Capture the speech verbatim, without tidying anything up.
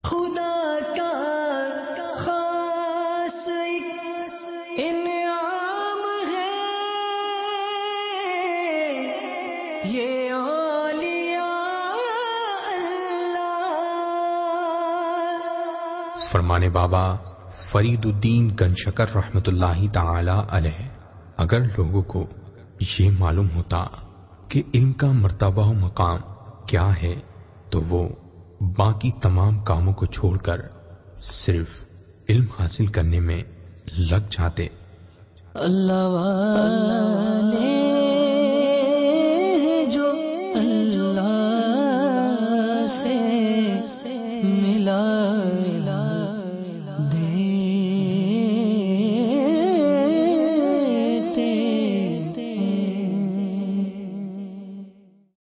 खुदा का खास इनाम है ये औलिया अल्लाह। फरमाने बाबा फरीदुद्दीन गंशकर रहमतुल्लाहि ताला अलैह, अगर लोगों को ये मालूम होता कि इल्म का मर्तबा व मकाम क्या है तो वो बाकी तमाम कामों को छोड़कर सिर्फ इल्म हासिल करने में लग जाते। अल्लाह वाले